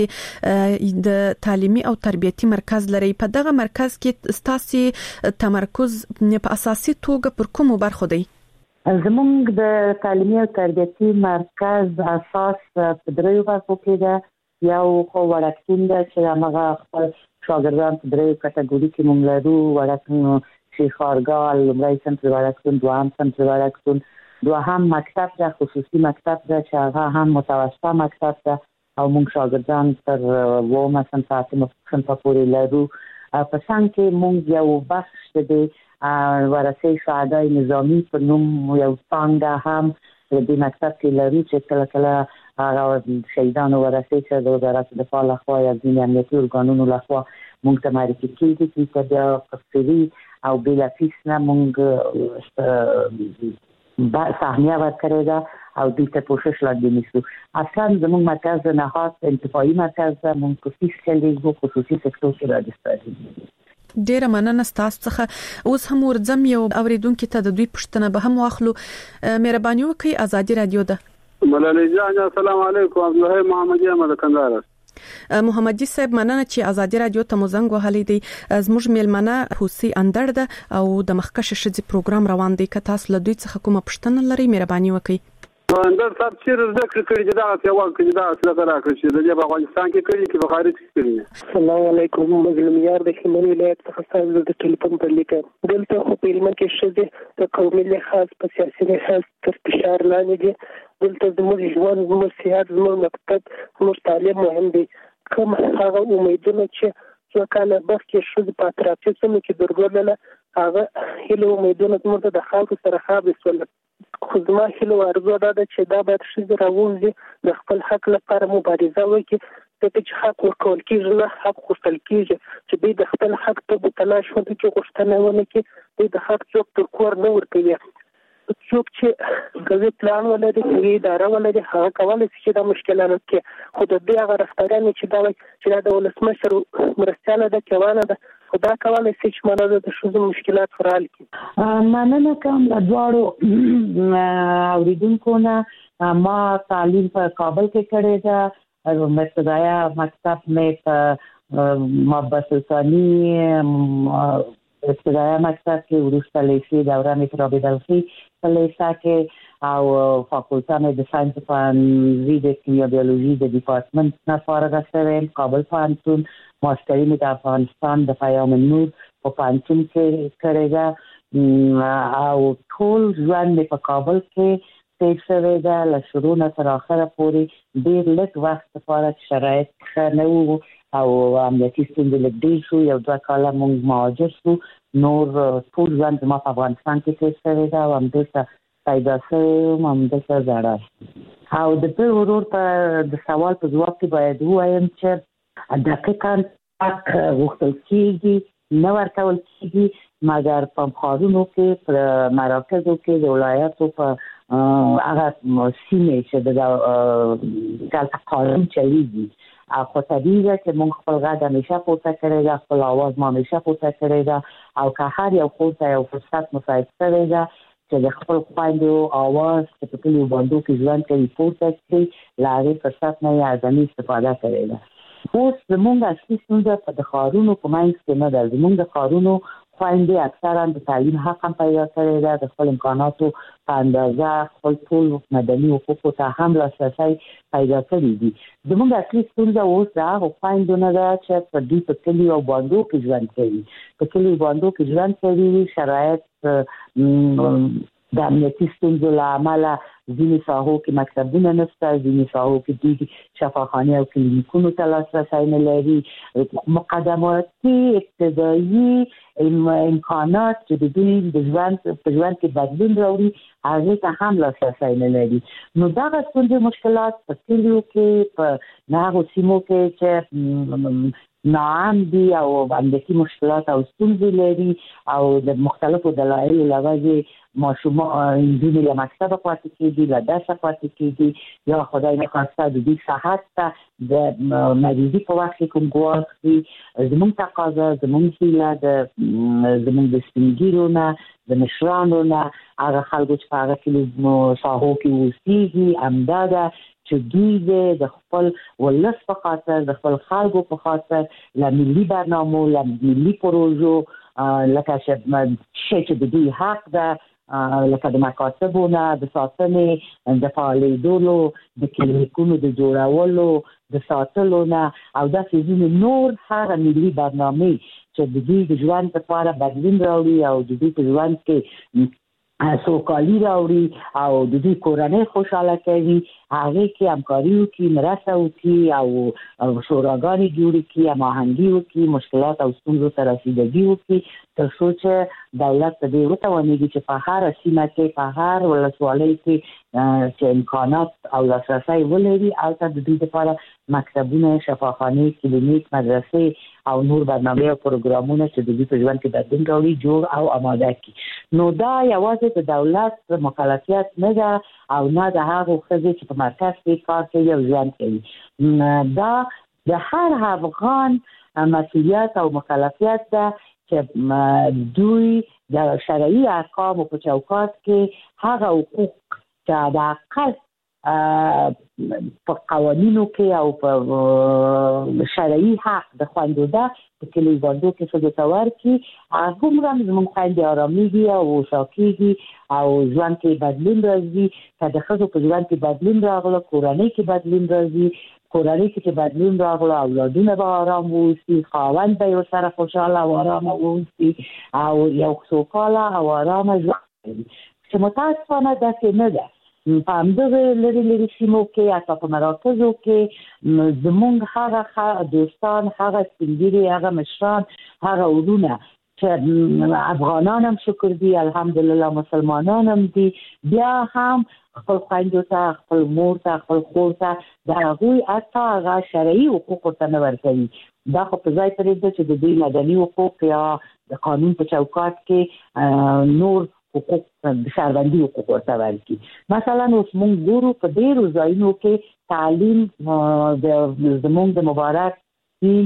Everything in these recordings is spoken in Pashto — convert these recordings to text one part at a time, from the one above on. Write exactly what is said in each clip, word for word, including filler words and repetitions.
د تعلیمي او تربیتي مرکز لري. په دغه مرکز کې ستاسو تمرکز په اساسي توګه پر کومو برخو دی؟ زمونږ د تعلیمي او تربیتي مرکز اساس په دریو برخو کې ده. یو خو وړکتون ده چې هغه خپل شاګردان په دریو کټګوري کې مونږ لرو. وړکتون شیخارګال، لومړی صنف وړکتون، دوهم صنف وړکتون، دوهم مکتب ده، خصوصي مکتب ده چې هغه هم متوسطه مکتب ده او موږ شاګردان تر اوومه صنف صنف پورې لرو. په څنګ کې موږ یو بخش د ورثه شهدا نظامی په نوم یو څنګه هم د دې مکتب کې لرو چې کله کله هغه شهیدانو ورثه چې د وزارت دفاع لخوا یا د امنیتي ارګانونو لخوا موږ ته معرفي کیږي چې بیا تفصیلي او بلا فیس نه موږ با سهمیه ورکړی ده او دوی ته کوشش لاندې نیسو. اصلا زموږ مرکز نهاد انتفاعي مرکز ده. موږ په فیس چلیږو، خصوصي سکتور کې راجستر. ډیره مننه ستاسو څخه. اوس هم ورځم یو اوریدونکو ته د دوی پوښتنه به هم واخلو. مهرباني وکړئ، ازادي رادیو ده. ملالۍ جان السلام علیکم. عبدالله محمدی احمد کندهار. محمدجي صاحب مننه چې ازادي رادیو ته مزنګ وهلې دي. زموږ میلمنه حوسی اندړ ده او د مخکشه شذي پروګرام روان دی. که تاسو له دوی څخه کومه پوښتنه لرئ مهرباني وکړئ. اندر صاحب چې ذکر کړی چې دا څه وخت کې دا څه راکړي چې د افغانستان کې کړي چې په خارج کې کړي. السلام علیکم. مظلوم یار د خمن ولایت څخه تاسو د ټلیفون پر لیکه دلته خو په علم کې شذي د قومي لحاظ په سیاسي لحاظ تر فشار لاندې دي. دلته زموږ ژوند، زموږ سیاحت، زموږ مکتب، زموږ تعلیم مهم دی. کوم هغه امیدونه چې څو کاله مخکې شذي په اطرافي سیمو کې درلودل هغه هیله امیدونه زموږ د خلکو سره خابي سول. خو زما هیله ارزو ده چې دا باید شذي راوځي د خپل حق لپاره مبارزه وکړي. ځکه چې حق ورکول کېږي نه حق غوښتل کېږي. چې دوی د خپل حق ته تلاش وکړي، غوښتنه ونه کړي. دوی د حق څوک تر کور نه ورکوي. څوک چې کوي پلان ولري، کوي اداره ولري، هغه کولای شي چې دا مشکلات کې خو د دې هغه رفتارونه چې دا چې د ولسمشر مرستياله د کوانه ده خدا کولای شي چې مانه د شوزو مشکلات فرال کې. مننه کوم د دواړو اوریدونکو نه. ما تعلیم په کابل کې کړی ده او ابتدايي مکتب مې په محبت ثانی ابتدايي مکتب کې وروسته لیسې دوره مې په رابطه په لیسا کې او فاکولټه مې د ساينس په د کیمیا بیولوژي د ډپارټمنټ نه فارغ شوم. کابل پوهنتون ماستري مې د افغانستان د پیام نور په پوهنتون کې کړی ده او ټول ژوند مې په کابل کې تیر شوی ده. له شروع نه تر اخره پورې ډېر لږ وخت لپاره شرایط ښه نه وو او امنیتي ستونزې لږ ډېر شو. یو دوه کاله موږ مهاجر شو. نور ټول ژوند زما په افغانستان کې تیر شوی ده او همدلته پیدا شوم، همدلته زړه. او د بل ورور په د سوال په ځواب کې باید ووایم چې دقیقاً حق غوښتل کېږي، نه ورکول کېږي، مګر په ښارونو کې، په مراکزو کې، د ولایاتو په هغه سیمې چې د دلته قانون چلیږي. خو طبیعي ده چې موږ خپل غږ همیشه پورته کړی ده، خپل آواز ما همیشه پورته کړی ده او که هر یو خور ته یو فرصت مساعد شوی ده چې د خپل خویندو آواز چې په کلیو باندو کې ژوند کوي پورته کړي، له هغې فرصت نه یې اعظمي استفاده کړې ده. اوس زموږ اصلي ستونزه په د ښارونو په منځ کې نه ده. زموږ د ښارونو خویندې اکثرا د تعلیم حق هم پیدا کړی ده، د خپل امکاناتو په اندازه خپل ټول مدني حقوقو ته هم لاسرسی پیدا کړی دي. زموږ اصلي ستونزه اوس د هغو خویندو نه ده چې په دوی په کلیو او باندو کې ژوند کوي. په کلیو باندو کې ژوند کوي، شرایط د امنیتي ستونزو له امله ځینې ساحو کې مکتبونه نشته، ځینې ساحو کې دوی شفاخانې او کلینیکونو ته لاسرسی نه لري. مقدماتي ابتدایي امکانات چې د دوی د ژوند په ژوند کې بدلون راوړي هغې ته هم لاسرسی نه لري. نو دغه ستونزې مشکلات په کلیو کې، په هغو سیمو کې چې ناام دي او امنیتي مشکلات او ستونزې لري او د مختلفو دلایلو له وجې ماشومان نجونې له مکتبه پاتې کېږي، له درسه پاتې کېږي، یا خدای نخواسته د دوی صحت ته د مریضي په وخت کې کوم ګواښ وي. زموږ تقاضا، زموږ هیله د زموږ د سپین ږیرو نه، د مشرانو نه، هغه خلکو چې په هغه کلیو ساحو کې اوسېږي همدا ده چې دوی د خپل ولس په خاطر د خپل خلکو په خاطر ل ملي برنامو ل ملي پروژو لکه چې د دوی حق ده لکه د مکاتبونو د ساتنې د فعالیدولو د کلینیکونو د جوړولو د ساتلو نه او د فزینو نور هغه ملي برنامه چې د دوی د ژوند لپاره بدلون راوړي او د دوی په ژوند کې سوکالي راوړي او د دوی کورنۍ خوشاله کوي هغه کې همکاري وکړي مرسته وکړي او شوراګانې جوړې کړي هماهنګي وکړي مشکلات او ستونزو ته رسیدګي وکړي تر څو چې دولت په دې وتوانېږي چې په هر سیمه کې په هر ولسوالۍ کې چې امکانات او لاسرسی ولري او د دوی لپاره مکتبونه شفاخانې کلینیک مدرسې او نور برنامه او پروګرامونه چې د دوی په ژوند کې بدلون راوړي جوړ او آماده کړي نو دا یوازې د دولت مکلفیت نه ده او نه د هغو ښځې چې په مرکز کې کار کوي او ژوند کوي دا د هر افغان مسؤلیت او مکلفیت ده چې دوی د شرعي احکامو په چوکاټ کې هغه حقوق چې د اقل په قوانینو کې او په شرعي حق د خوندو ده په کلی باندې کې څه د تور کې هغه موږ زموږ خوندې آراميږي او شاکيږي او ژوند کې بدلون راځي چې د خزو په ژوند کې بدلون راغله کورنۍ کې بدلون راځي کورنۍ کې بدلون راغله اولادونه به آرام ووسي خاوند به یو سره خوشاله او آرام ووسي او یو سوکاله او آرام ژوند چې متاسفانه داسې نه ده په همدغه لري لري سیمو کې حتی په مراکزو کې زموږ هغه دوستان هغه سپینګیري هغه مشران هغه ورونه چې افغانان هم شکر دي الحمدلله مسلمانان هم دي بیا هم خپل خویندو ته خپل مور ته خپل خور ته د هغوی حتی هغه شرعي حقوق ورته نه ورکوي دا خو په ځای پرېږده چې د دوی مدني حقوق یا د قانون په چوکاټ کې نور حقوق د شهروندي حقوق ورته ورکړي مثلا اوس موږ ګورو په ډېرو ځایونو کې تعلیم د زموږ د مبارک دین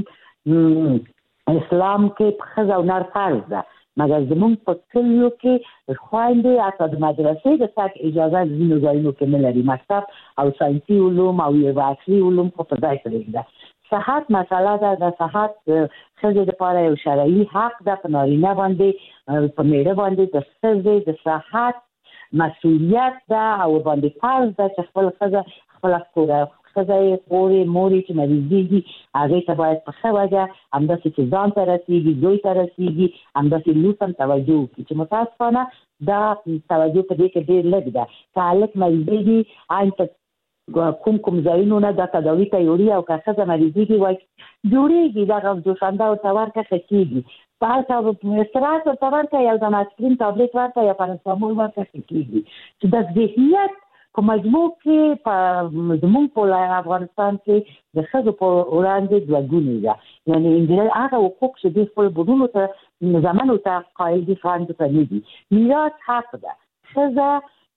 اسلام کې ښځه او نر فرض ده مګر زموږ په کلیو کې خویندې حتی د مدرسې د تګ اجازه ځینو ځایونو کې نه لري مکتب او ساینسي علوم او یو عصري علوم خو په ځای پرېږده صحت مسله ده د صحت ښځې لپاره یو شرعي حق ده په نارینه باندې په میړه باندې د ښځې د صحت مسؤلیت ده او باندې فرض ده چې خپل ښځه خپله ښځه یې خورې مورې چې مریضېږي هغې ته باید په ښه وجه همداسې چې ځان ته رسېږي زوی ته رسېږي همداسې لور ته هم توجه وکړي چې متاسفانه دا توجه په دې کې ډېر لږ ده که هلک مریضېږي عین ته کوم کوم ځایونو نه دا تداوي ته یوړي او که ښځه مریضېږي وایي جوړېږي دغه جوشانده ورته ورکړه ښه کېږي په هلته استراحت ورته ورکړه یو دم اسپرین تابلیت ورکړه یا پاراسټامول ورکړه ښه کېږي چې د ذهنیت په مجموع کې په زموږ په افغانستان کې د ښځو په وړاندې دوه ګونې ده یعنې انجلۍ هغه حقوق چې دوی خپل بډونو ته زامنو ته قایل دي خویندو ته نه دي میراث حق ده ښځه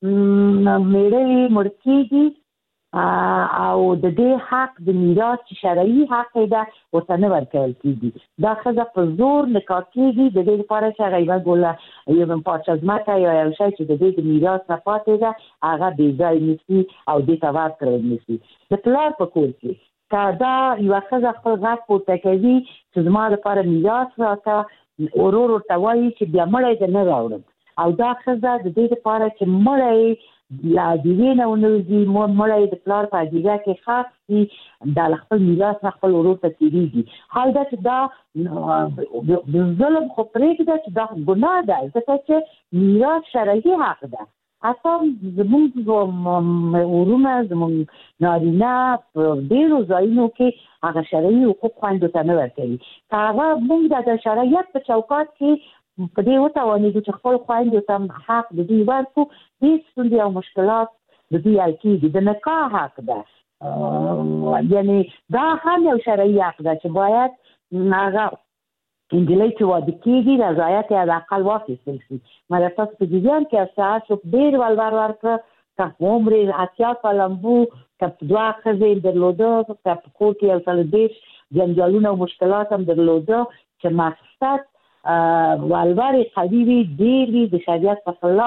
میړه یې مړ کېږي او د دې حق د میراث چې شرعي حق ده ورته نه ورکول کېږي دا ښځه په زور نکاح کېږي د دې لپاره چې هغه یوه ګوله یو پارچه ځمکه یا یو شی چې د دې د میراث نه پاتې ده هغه بې ځای نیسي او دې ته ورکړی نیسي د پلار په کور کې که دا یوه ښځه خپل غږ پورته کوي چې زما لپاره میراث راکړه ورور ورته وایي چې بیا مړی دې نه راوړم او دا ښځه د دې لپاره چې مړی لا دیوی نه ونوزي مړی د پلار په دیګه کې خاص دي د خپل میراث نه خپل ورور ته تیریږي حال دا چې دا د ظلم خو پرېږده چې دا ګناه ده ځکه چې میراث شرعي حق ده اصلا زموږ ورونه زموږ نارینه په ډېرو ځایونو کې هغه شرعي حقوق خویندو ته نه ورکوي که هغه موږ د شرعیت په چوکاټ کې په دې وتوانېږو چې خپل خویندو ته حق د دوی ورکړو هېڅ ستونزې او مشکلات د دوی حل کېږي د نکاح حق ده یعنې دا هم یو شرعي حق ده چې باید هغه نجلۍ چې واده کېږي رضایت یې حداقل واخیستل شي مګر تاسو په جریان کې استعاره شو ډېر ولور ورکړه که عمر اتیا کاله وو که دوه ښځې درلوده که په کور کې یو سل دېرش جنجالونه او مشکلات هم درلوده چې مقصد ولور قوي وي ډېر وي د شریعت په خلاف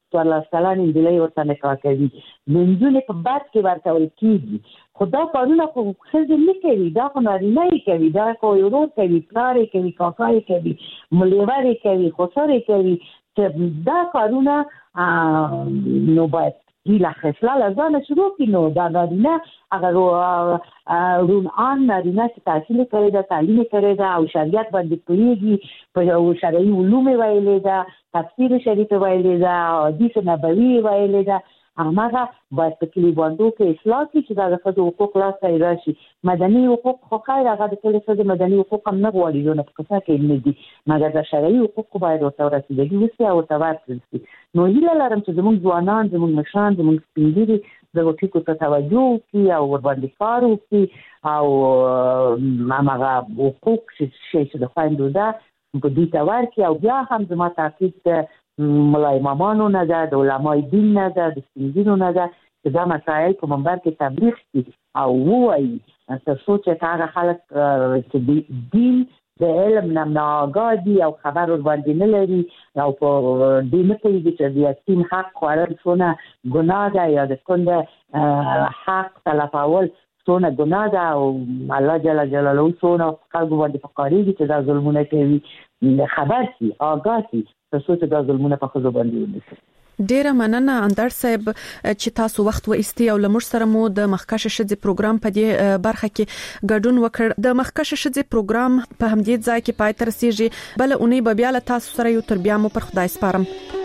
څوارلس کلنې نجلۍ ورته نکاح کوي. نجونې په بد کې ورکول کېږي. خو دا کارونه خو ښځې نه کوي، دا خو نارینه یې کوي، دا خو ورور کوي، پلار یې کوي، کاکا یې کوي، ملیور یې کوي، خسر یې کوي. دا کارونه نو باید لا خصله لازم شروع کی. نو دا نارینه اگر رون آن نارینه چې تحصیل کړی دا، تعلیم کړی دا او شریعت باندې پوهیږي، په شرعي علوم ویلې دا، تفسیر شریف ویلې دا، حدیث نبوي ویلې دا، هغه باید په کلی باندې کې اصلاح کی چې دا د حقوق لا ځای راشي. مدني حقوق خو خیر هغه د کلی څخه مدني حقوق هم نه غواړي، نو په څه کې نه دي، مګر د شرعي حقوق باید ورته رسیدلي وي او ورته ورسي. نو هیله لرم چې زموږ ځوانان، زموږ مشران، زموږ سپینږیري دغه ټکو ته توجه وکړي او ور باندې کار وکړي او هغه حقوق چې د خویندو ده په دې ته ورکړي. او بیا هم زما تاکید ملای امامانو نه ده، د علماء دین نه ده، د سپینږیرو نه ده چې دا مسایل په منبر کې تبلیغ کړي او ووایي، تر څو چې هغه خلک چې دین د علم نه ناآگاه دي او خبر ور باندې نه لري او په دې نه پوهېږي چې د یتیم حق خوړل څونه ګناه ده یا د کونډه حق تلفول څونه ګناه ده او الله جل جلاله څونه خلکو باندې فکرېږي چې دا ظلمونه کوي، خبر شي، آگاه شي، تر څو چې دا ظلمونه په ښځو باندې ونشي. ډیره مننه اندر صاحب چې تاسو وخت و ایستي او لمر سره مو د مخکشه شذ پروګرام په دې برخه کې ګډون وکړ. د مخکشه شذ پروګرام په همدې ځای کې پای ته رسیږي. بل اونۍ به بیا له تاسو سره یو تر بیا مو پر خدای سپارم.